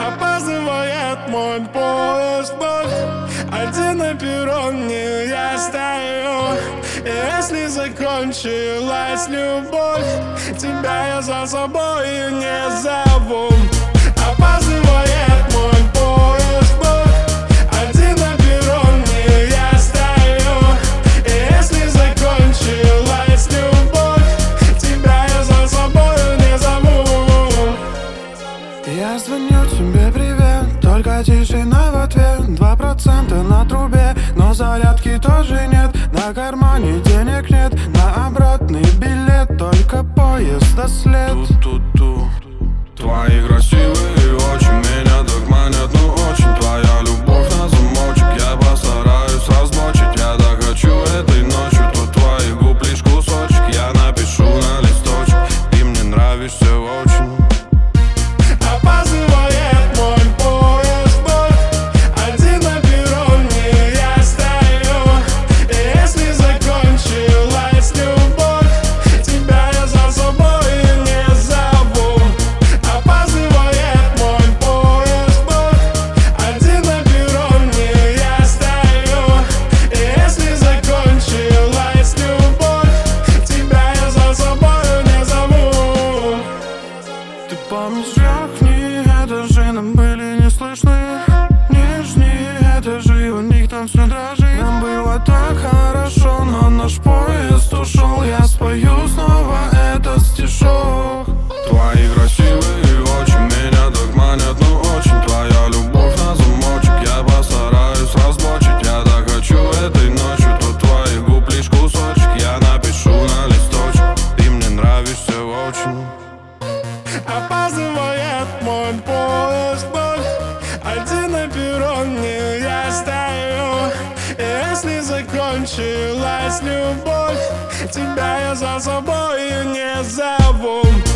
Опаздывает мой поезд вновь. Один на перроне я стою. И если закончилась любовь, тебя я за собой не зову. Опаздывает мой поезд вновь. Один на перроне я стою. И если закончилась любовь, тебя я за собой не зову. Я звоню тебе, привет, только тишина в ответ. 2% на трубе, но зарядки тоже нет. На кармане денег нет, на обратный билет только поезд до след. Ту-ту-ту. Твои красивые очи меня так манят, ну очень. Твоя любовь на замочек, я постараюсь размочить. Я так хочу этой ночью, тут твоих губ лишь кусочек. Я напишу на листочек, ты мне нравишься очень. Опаздывает мой поезд вновь. Один на перроне я стою. И если закончилась любовь, тебя я за собой не зову. Опаздывает мой поезд вновь. Один на перроне я стою. И если закончилась любовь, тебя я за собой не зову. Ты помнишь окни, этажи нам были не слышны. Нижние этажи, у них там все дрожит. Нам было так хорошо, но наш поезд ушел. Я спою снова этот стишок. Твои красивые очи меня так манят, ну очень. Твоя любовь на замочек, я постараюсь разблочить. Я так хочу этой ночью, тут твоих губ лишь кусочек. Я напишу на листочек, ты мне нравишься очень. Опаздывает мой поезд вновь. Один на перроне я стою. И если закончилась любовь, тебя я за собой не зову.